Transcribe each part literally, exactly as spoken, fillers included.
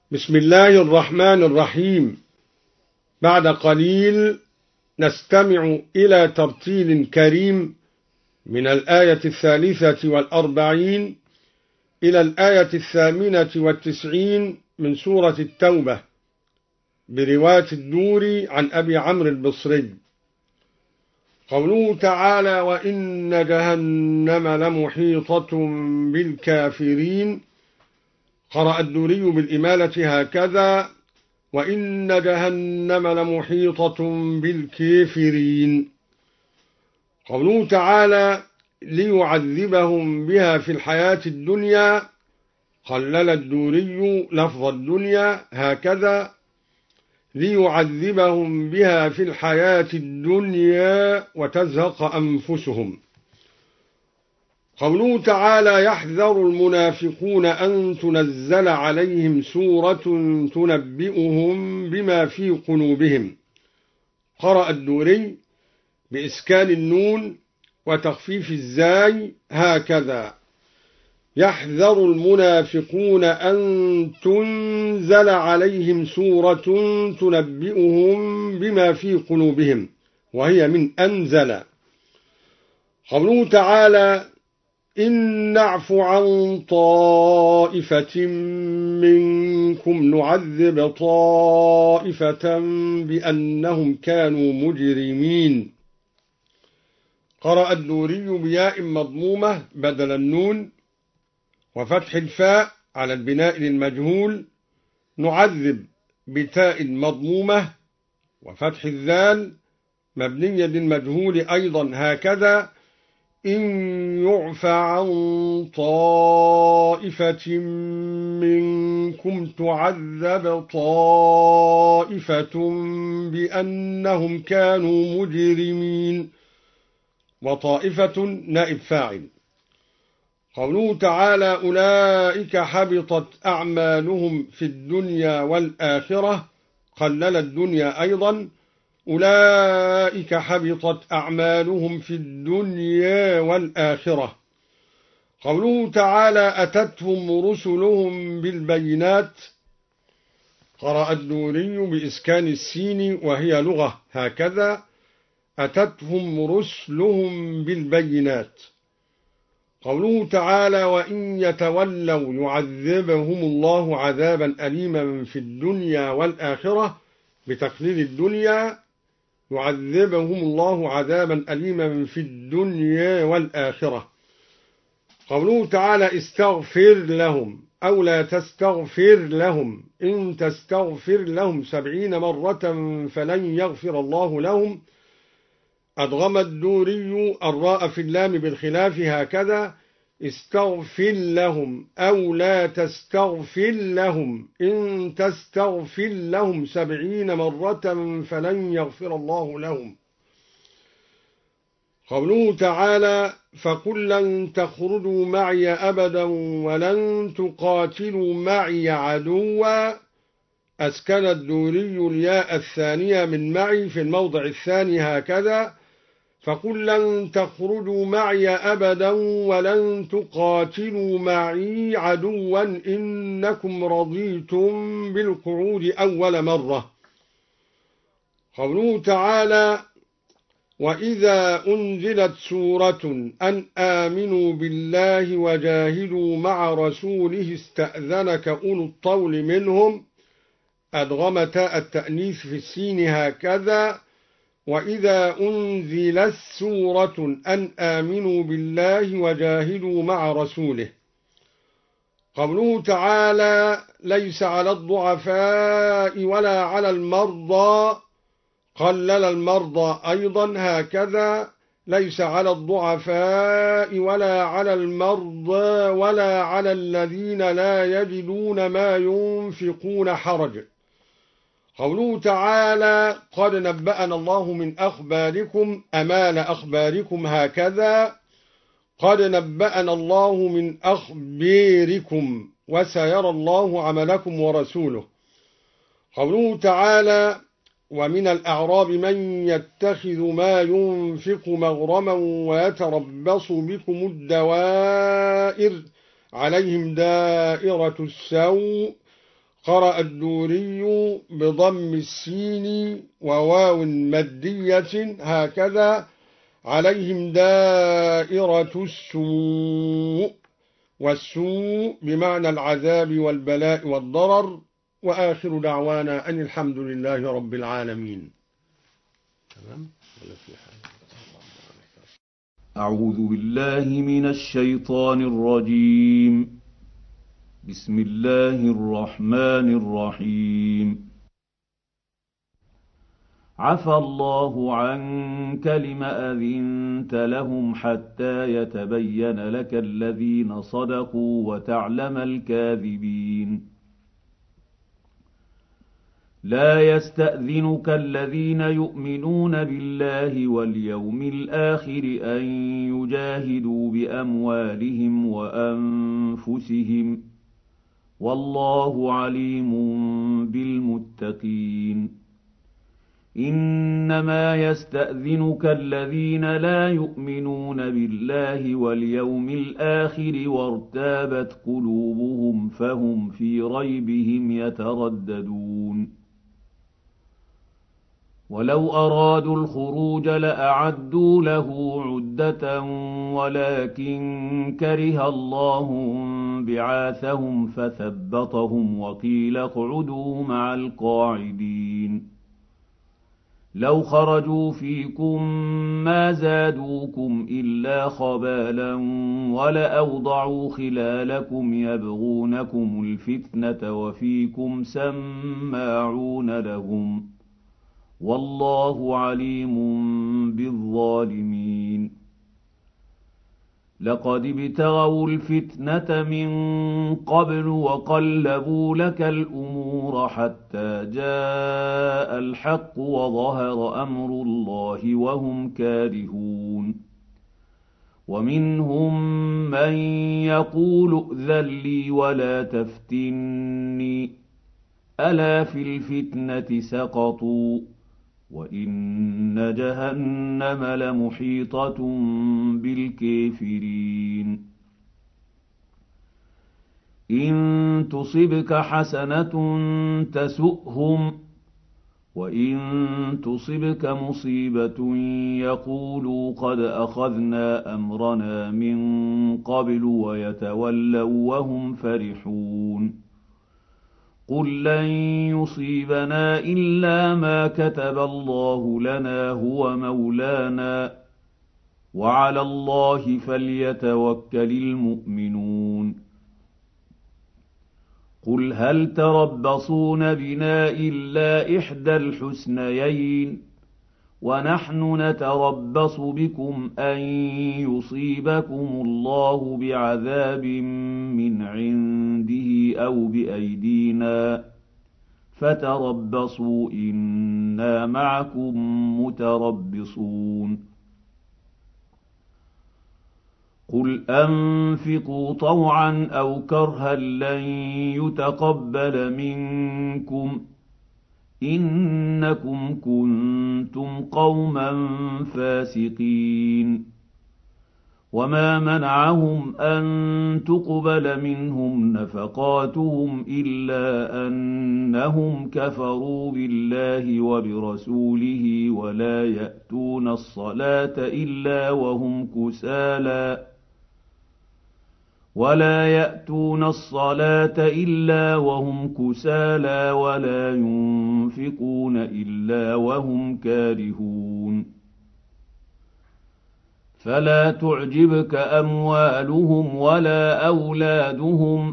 بسم الله الرحمن الرحيم. بعد قليل نستمع إلى ترتيل كريم من الآية الثالثة والأربعين إلى الآية الثامنة والتسعين من سورة التوبة برواية الدوري عن أبي عمرو البصري. قوله تعالى: وإن جهنم لمحيطة بالكافرين. قرأ الدوري بالإمالة هكذا: وإن جهنم لمحيطة بالكافرين. قوله تعالى: ليعذبهم بها في الحياة الدنيا. قلل الدوري لفظ الدنيا هكذا: ليعذبهم بها في الحياة الدنيا وتزهق أنفسهم. قوله تعالى: يحذر المنافقون أن تنزل عليهم سورة تنبئهم بما في قلوبهم. قرأ الدوري بإسكان النون وتخفيف الزاي هكذا: يحذر المنافقون أن تنزل عليهم سورة تنبئهم بما في قلوبهم، وهي من أنزل. قوله تعالى: إن نعف عن طائفة منكم نعذب طائفة بأنهم كانوا مجرمين. قرأ الدوري بياء مضمومة بدل النون وفتح الفاء على البناء للمجهول، نعذب بتاء مضمومة وفتح الذال مبنية للمجهول أيضا هكذا: إن يعفى عن طائفة منكم تعذب طائفة بأنهم كانوا مجرمين. وطائفة نائب فاعل. قوله تعالى: أولئك حبطت أعمالهم في الدنيا والآخرة. قلل الدنيا أيضا: أولئك حبطت أعمالهم في الدنيا والآخرة. قوله تعالى: أتتهم رسلهم بالبينات. قرأ الدوري بإسكان السين وهي لغة هكذا: أتتهم رسلهم بالبينات. قوله تعالى: وإن يتولوا يعذبهم الله عذابا أليما في الدنيا والآخرة. بتقليل الدنيا: يعذبهم الله عذابا أليما في الدنيا والآخرة. قوله تعالى: استغفر لهم أو لا تستغفر لهم. إن تستغفر لهم سبعين مرة فلن يغفر الله لهم. أدغم الدوري الراء في اللام بالخلاف هكذا: استغفر لهم أو لا تستغفر لهم. إن تستغفر لهم سبعين مرة فلن يغفر الله لهم. قوله تعالى: فقل لن تخرجوا معي أبدا ولن تقاتلوا معي عدوا. أسكن الدوري الياء الثانية من معي في الموضع الثاني هكذا: فقل لن تخرجوا معي أبدا ولن تقاتلوا معي عدوا إنكم رضيتم بالقعود أول مرة. قوله تعالى: وإذا أنزلت سورة أن آمنوا بالله وجاهدوا مع رسوله استأذنك أولو الطول منهم. أدغم تاء التأنيث في السين هكذا: وإذا أنزلت سورة أن آمنوا بالله وجاهدوا مع رسوله. قوله تعالى: ليس على الضعفاء ولا على المرضى. قلل المرضى أيضا هكذا: ليس على الضعفاء ولا على المرضى ولا على الذين لا يجدون ما ينفقون حرج. قوله تعالى: قد نبأنا الله من أخباركم. أمال أخباركم هكذا: قد نبأنا الله من أخباركم وسيرى الله عملكم ورسوله. قوله تعالى: ومن الأعراب من يتخذ ما ينفق مغرما ويتربص بكم الدوائر عليهم دائرة السوء. قرأ الدوري بضم السين وواو مدية هكذا: عليهم دائرة السوء. والسوء بمعنى العذاب والبلاء والضرر. وآخر دعوانا أن الحمد لله رب العالمين. تمام؟ أعوذ بالله من الشيطان الرجيم. بسم الله الرحمن الرحيم. عفى الله عنك لم أذنت لهم حتى يتبين لك الذين صدقوا وتعلم الكاذبين. لا يستأذنك الذين يؤمنون بالله واليوم الآخر أن يجاهدوا بأموالهم وأنفسهم، والله عليم بالمتقين. إنما يستأذنك الذين لا يؤمنون بالله واليوم الآخر وارتابت قلوبهم فهم في ريبهم يترددون. ولو أرادوا الخروج لأعدوا له عدة ولكن كره الله بعاثهم فثبطهم وقيل اقعدوا مع القاعدين. لو خرجوا فيكم ما زادوكم إلا خبالا ولأوضعوا خلالكم يبغونكم الفتنة وفيكم سماعون لهم، والله عليم بالظالمين. لقد ابتغوا الفتنة من قبل وقلبوا لك الأمور حتى جاء الحق وظهر أمر الله وهم كارهون. ومنهم من يقول ائذن لي ولا تفتني، ألا في الفتنة سقطوا وإن جهنم لمحيطة بالكافرين. إن تصبك حسنة تسؤهم وإن تصبك مصيبة يقولوا قد أخذنا أمرنا من قبل ويتولوا وهم فرحون. قل لن يصيبنا إلا ما كتب الله لنا هو مولانا وعلى الله فليتوكل المؤمنون. قل هل تربصون بنا إلا إحدى الحسنيين ونحن نتربص بكم أن يصيبكم الله بعذاب من عنده أو بأيدينا فتربصوا إنا معكم متربصون. قل أنفقوا طوعا أو كرها لن يتقبل منكم إنكم كنتم قوما فاسقين. وما منعهم أن تقبل منهم نفقاتهم إلا أنهم كفروا بالله وبرسوله ولا يأتون الصلاة إلا وهم كسالى ولا يأتون الصلاة إلا وهم كسالى ولا ينفقون إلا وهم كارهون. فلا تعجبك أموالهم ولا أولادهم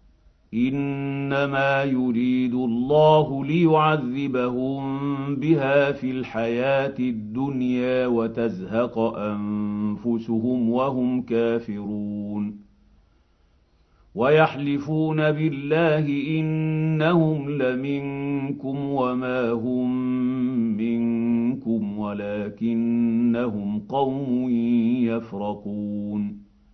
إنما يريد الله ليعذبهم بها في الحياة الدنيا وتزهق أنفسهم وهم كافرون. ويحلفون بالله إنهم لمنكم وما هم منكم ولكنهم قوم يفرقون.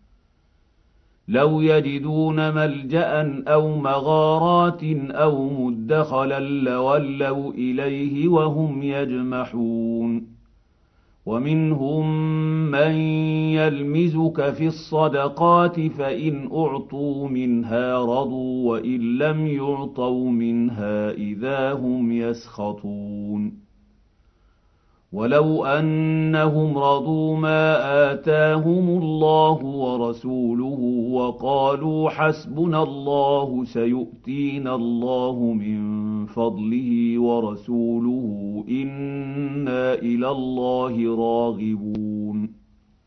لو يجدون ملجأ أو مغارات أو مدخلا لولوا إليه وهم يجمحون. ومنهم من يلمزك في الصدقات فإن أعطوا منها رضوا وإن لم يعطوا منها إذا هم يسخطون ولو أنهم رضوا ما آتاهم الله ورسوله وقالوا حسبنا الله سيؤتينا الله من فضله ورسوله إنا إلى الله راغبون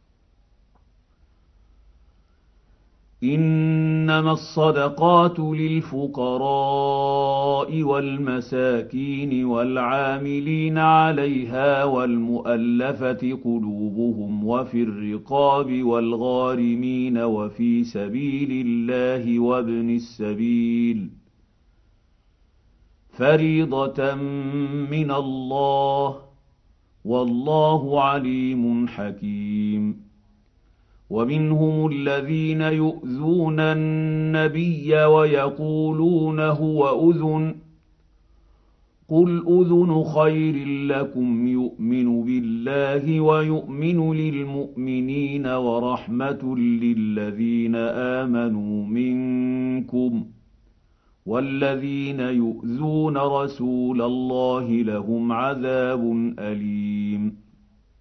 إنما الصدقات للفقراء والمساكين والعاملين عليها والمؤلفة قلوبهم وفي الرقاب والغارمين وفي سبيل الله وابن السبيل فريضة من الله والله عليم حكيم ومنهم الذين يؤذون النبي ويقولون هو أذن قل أذن خير لكم يؤمن بالله ويؤمن للمؤمنين ورحمة للذين آمنوا منكم والذين يؤذون رسول الله لهم عذاب أليم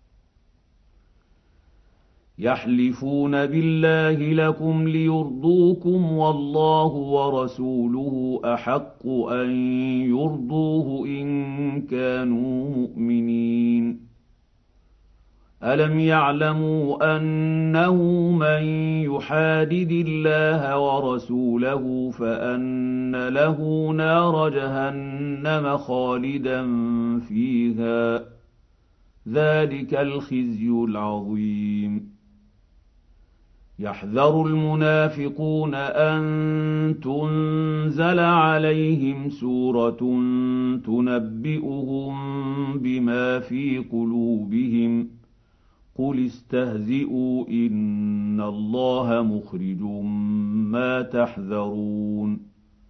يحلفون بالله لكم ليرضوكم والله ورسوله أحق أن يرضوه إن كانوا مؤمنين ألم يعلموا أنه من يحادد الله ورسوله فأن له نار جهنم خالدا فيها ذلك الخزي العظيم يحذر المنافقون أن تنزل عليهم سورة تنبئهم بما في قلوبهم قل استهزئوا إن الله مخرج ما تحذرون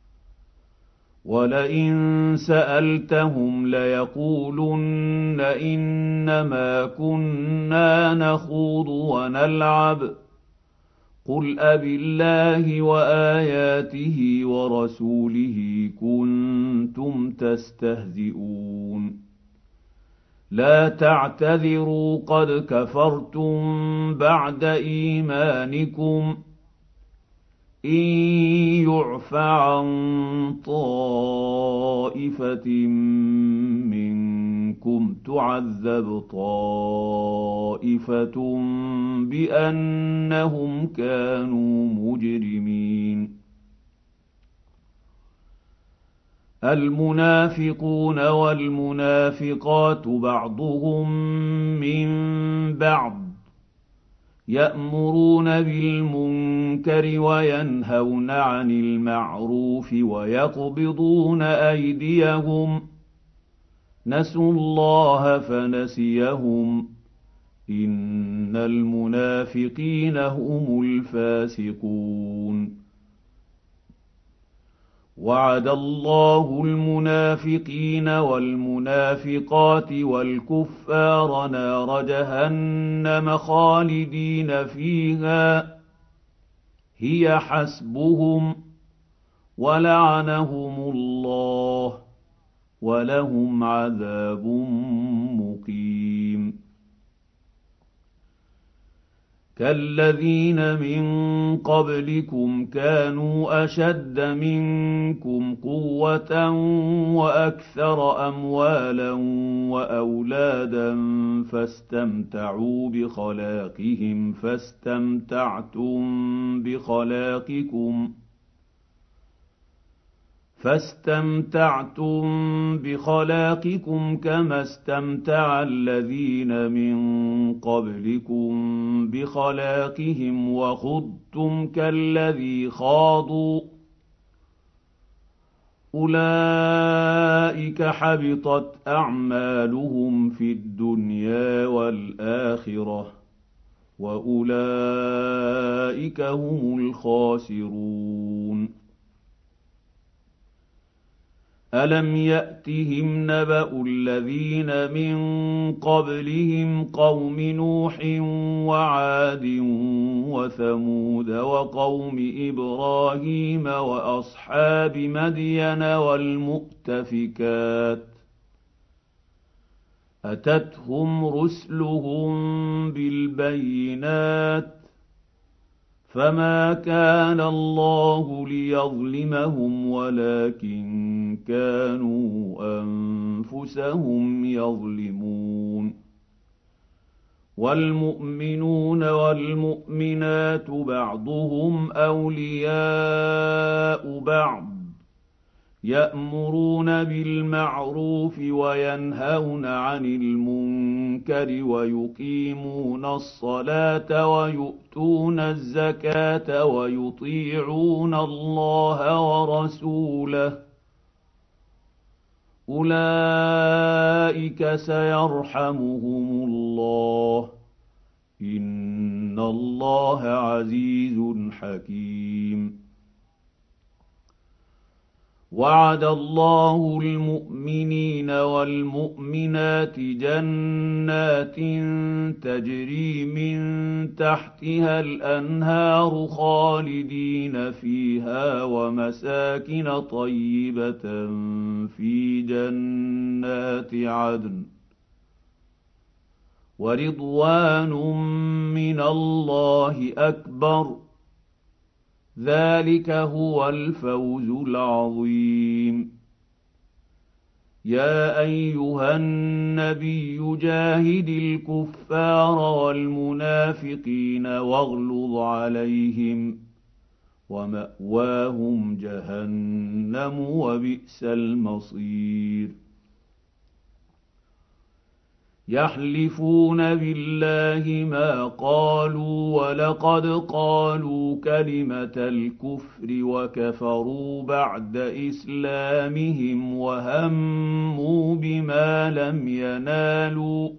ولئن سألتهم ليقولن إنما كنا نخوض ونلعب قل أبالله وآياته ورسوله كنتم تستهزئون لا تعتذروا قد كفرتم بعد إيمانكم إن يعف عن طائفة منكم تعذب طائفة بأنهم كانوا مجرمين المنافقون والمنافقات بعضهم من بعض يأمرون بالمنكر وينهون عن المعروف ويقبضون أيديهم نسوا الله فنسيهم إن المنافقين هم الفاسقون وعد الله المنافقين والمنافقات والكفار نار جهنم خالدين فيها هي حسبهم ولعنهم الله ولهم عذاب مقيم كالذين من قبلكم كانوا أشد منكم قوة وأكثر أموالا وأولادا فاستمتعوا بخلاقهم فاستمتعتم بخلاقكم فاستمتعتم بخلاقكم كما استمتع الذين من قبلكم بخلاقهم وخضتم كالذي خاضوا أولئك حبطت أعمالهم في الدنيا والآخرة وأولئك هم الخاسرون ألم يأتهم نبأ الذين من قبلهم قوم نوح وعاد وثمود وقوم إبراهيم وأصحاب مدين والمؤتفكات أتتهم رسلهم بالبينات فما كان الله ليظلمهم ولكن كانوا أنفسهم يظلمون والمؤمنون والمؤمنات بعضهم أولياء بعض يأمرون بالمعروف وينهون عن المنكر ويقيمون الصلاة ويؤتون الزكاة ويطيعون الله ورسوله أولئك سيرحمهم الله إن الله عزيز حكيم وعد الله المؤمنين والمؤمنات جنات تجري من تحتها الأنهار خالدين فيها ومساكن طيبة في جنات عدن ورضوان من الله أكبر ذلك هو الفوز العظيم يا أيها النبي جاهد الكفار والمنافقين واغلظ عليهم ومأواهم جهنم وبئس المصير يحلفون بالله ما قالوا ولقد قالوا كلمة الكفر وكفروا بعد إسلامهم وهموا بما لم ينالوا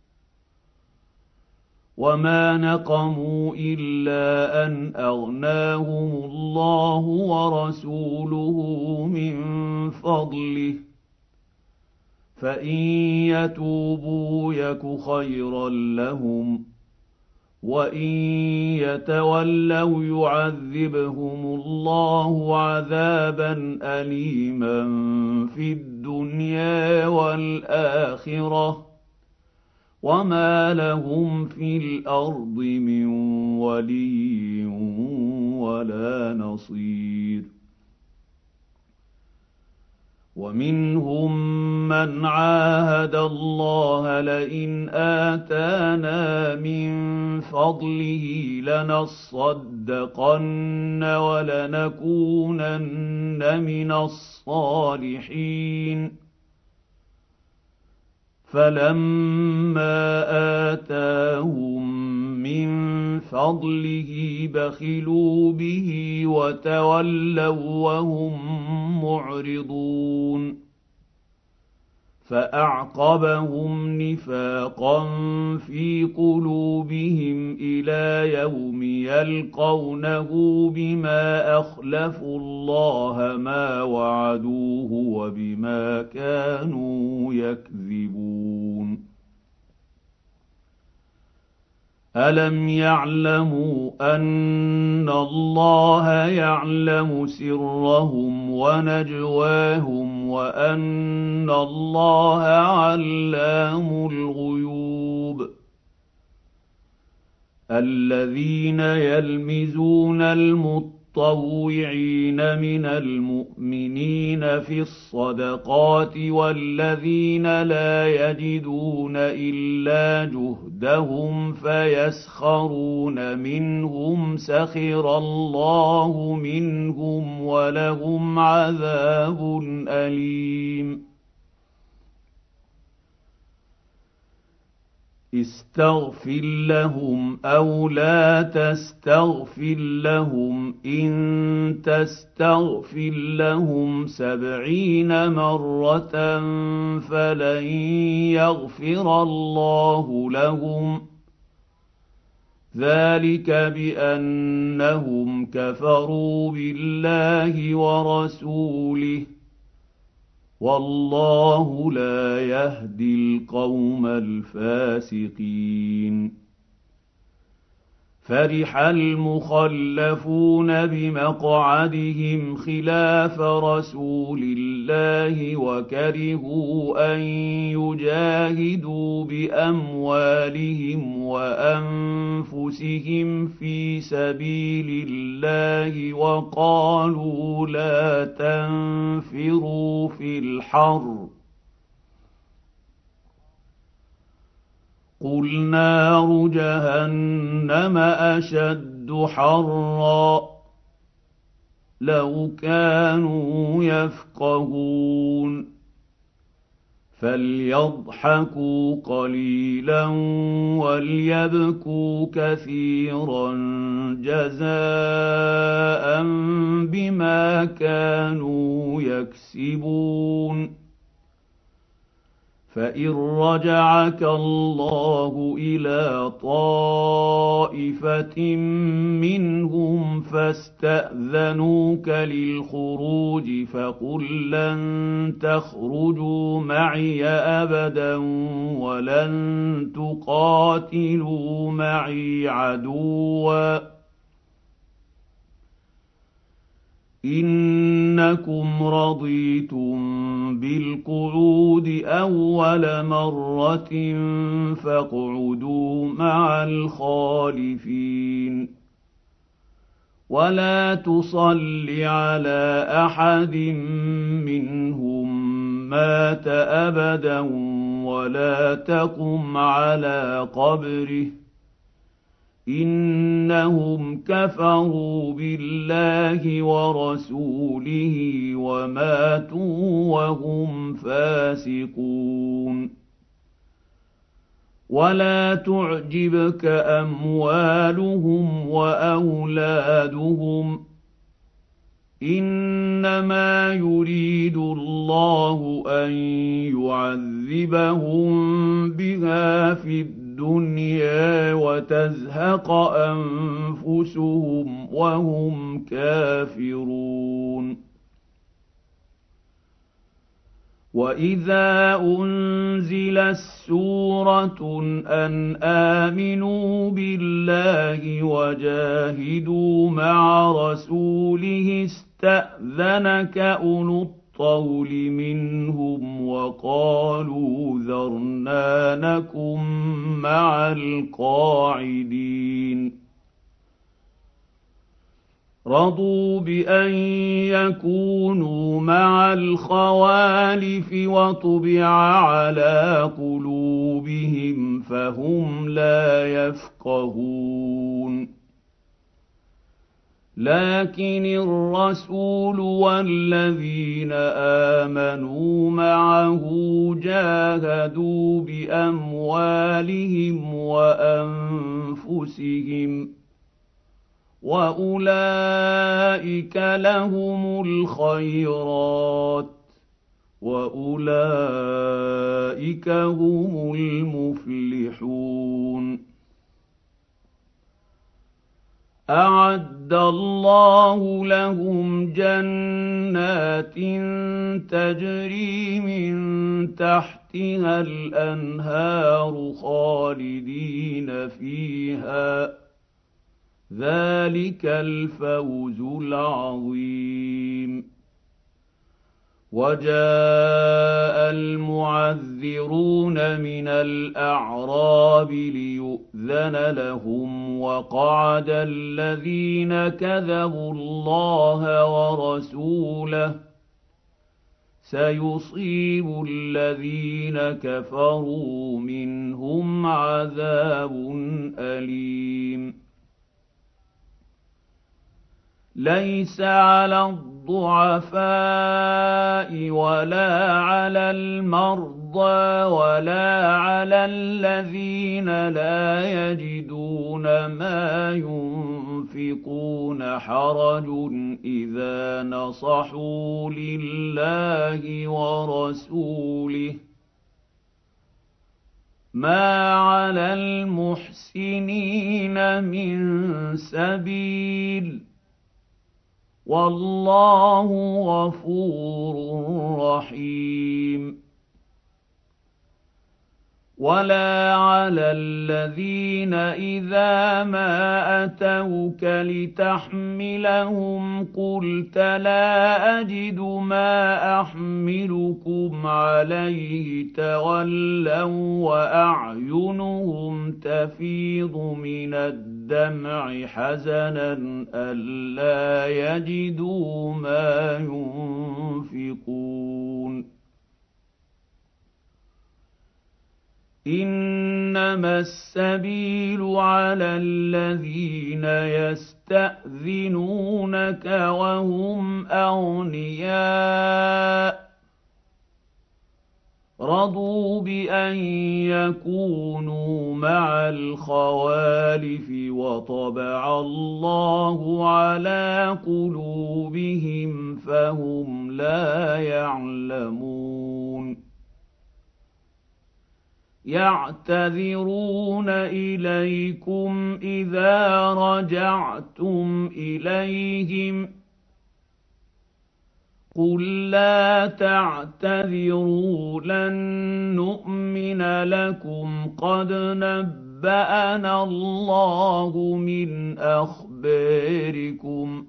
وما نقموا إلا أن أغناهم الله ورسوله من فضله فإن يتوبوا يك خيرا لهم وإن يتولوا يعذبهم الله عذابا أليما في الدنيا والآخرة وما لهم في الأرض من ولي ولا نصير ومنهم من عاهد الله لئن آتانا من فضله لنصدقن ولنكونن من الصالحين فلما آتاهم من فضله بخلوا به وتولوا وهم معرضون فأعقبهم نفاقا في قلوبهم إلى يوم يلقونه بما أخلفوا الله ما وعدوه وبما كانوا يكذبون ألم يعلموا أن الله يعلم سرهم ونجواهم وأن الله علام الغيوب الذين يلمزون المطوعين من المؤمنين في الصدقات والذين لا يجدون إلا جهدهم فيسخرون منهم سخر الله منهم ولهم عذاب أليم استغفر لهم أو لا تستغفر لهم إن تستغفر لهم سبعين مرة فلن يغفر الله لهم ذلك بأنهم كفروا بالله ورسوله والله لا يهدي القوم الفاسقين. فرح المخلفون بمقعدهم خلاف رسول الله وكرهوا أن يجاهدوا بأموالهم وأنفسهم في سبيل الله وقالوا لا تنفروا في الحر قل نار جهنم أشد حرا لو كانوا يفقهون فليضحكوا قليلا وليبكوا كثيرا جزاء بما كانوا يكسبون. فإن رجعك الله إلى طائفة منهم فاستأذنوك للخروج فقل لن تخرجوا معي أبدا ولن تقاتلوا معي عدوا إنكم رضيتم بالقعود أول مرة فاقعدوا مع الخالفين. ولا تصل على أحد منهم مات أبدا ولا تقم على قبره إنهم كفروا بالله ورسوله وماتوا وهم فاسقون. ولا تعجبك أموالهم وأولادهم إنما يريد الله أن يعذبهم بها في الدنيا الدنيا وتزهق أنفسهم وهم كافرون. وإذا أنزلت سورة أن آمنوا بالله وجاهدوا مع رسوله استأذنك أولو الطول منهم وقالوا ذرنا نكن مع القاعدين رضوا بأن يكونوا مع الخوالف وطبع على قلوبهم فهم لا يفقهون. لكن الرسول والذين آمنوا معه جاهدوا بأموالهم وأنفسهم وأولئك لهم الخيرات وأولئك هم المفلحون. أعد الله لهم جنات تجري من تحتها الأنهار خالدين فيها ذلك الفوز العظيم. وجاء المعذرون من الأعراب ليؤذن لهم وقعد الذين كذبوا الله ورسوله سيصيب الذين كفروا منهم عذاب أليم. ليس على الضعفاء ولا على المرضى ولا على الذين لا يجدون ما ينفقون حرج إذا نصحوا لله ورسوله ما على المحسنين من سبيل والله غفور رحيم. ولا على الذين إذا ما أتوك لتحملهم قلت لا أجد ما أحملكم عليه تولوا وأعينهم تفيض من الدمع حزنا ألا يجدوا ما ينفقون. إنما السبيل على الذين يستأذنونك وهم أغنياء رضوا بأن يكونوا مع الخوالف وطبع الله على قلوبهم فهم لا يعلمون. يعتذرون إليكم إذا رجعتم إليهم قل لا تعتذروا لن نؤمن لكم قد نبأنا الله من أخباركم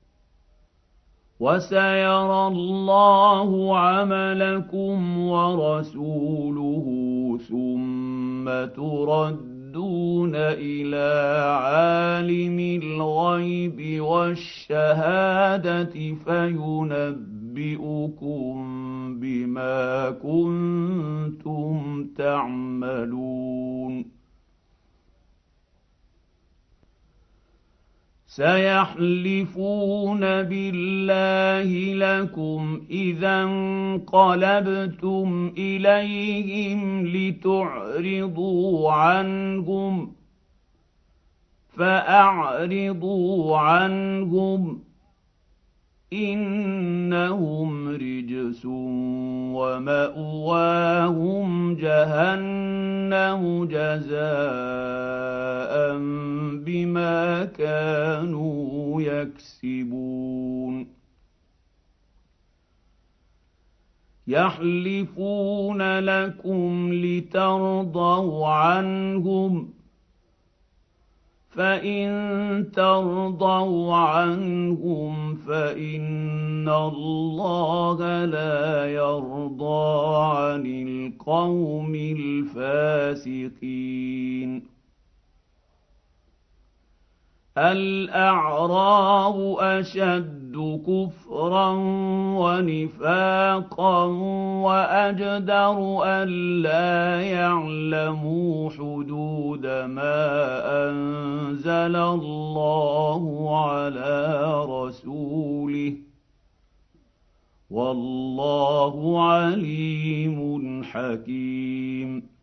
وسيرى الله عملكم ورسوله ثم تردون إلى عالم الغيب والشهادة فينبئكم بما كنتم تعملون. سيحلفون بالله لكم إذا انقلبتم إليهم لتعرضوا عنهم فأعرضوا عنهم إنهم رجس ومأواهم جهنم جزاء بما كانوا يكسبون. يحلفون لكم لترضوا عنهم فإن ترضوا عنهم فإن الله لا يرضى عن القوم الفاسقين. الأعراب أشد كفرا ونفاقا وأجدر ألا يعلموا حدود ما أنزل الله على رسوله والله عليم حكيم.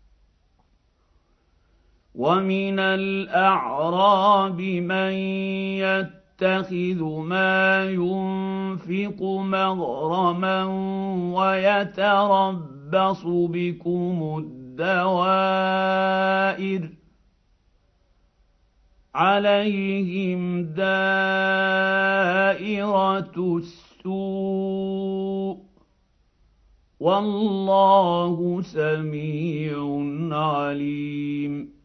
ومن الأعراب من يتخذ ما ينفق مغرما ويتربص بكم الدوائر عليهم دائرة السوء والله سميع عليم.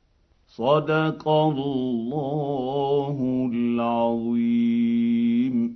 صدق الله العظيم.